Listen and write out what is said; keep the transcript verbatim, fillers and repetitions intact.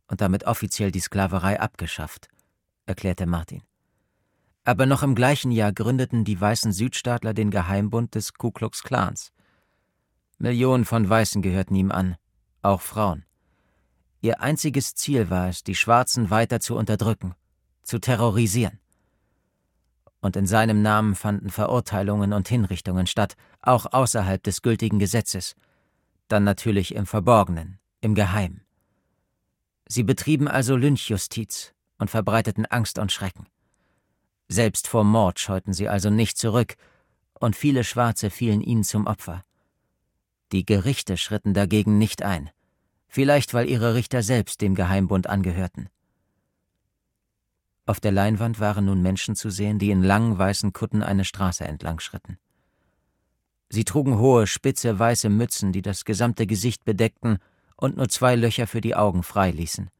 und damit offiziell die Sklaverei abgeschafft, erklärte Martin. Aber noch im gleichen Jahr gründeten die weißen Südstaatler den Geheimbund des Ku Klux Klans. Millionen von Weißen gehörten ihm an, auch Frauen. Ihr einziges Ziel war es, die Schwarzen weiter zu unterdrücken, zu terrorisieren. Und in seinem Namen fanden Verurteilungen und Hinrichtungen statt, auch außerhalb des gültigen Gesetzes, dann natürlich im Verborgenen, im Geheimen. Sie betrieben also Lynchjustiz und verbreiteten Angst und Schrecken. Selbst vor Mord scheuten sie also nicht zurück, und viele Schwarze fielen ihnen zum Opfer. Die Gerichte schritten dagegen nicht ein, vielleicht weil ihre Richter selbst dem Geheimbund angehörten. Auf der Leinwand waren nun Menschen zu sehen, die in langen weißen Kutten eine Straße entlang schritten. Sie trugen hohe, spitze, weiße Mützen, die das gesamte Gesicht bedeckten und nur zwei Löcher für die Augen frei ließen.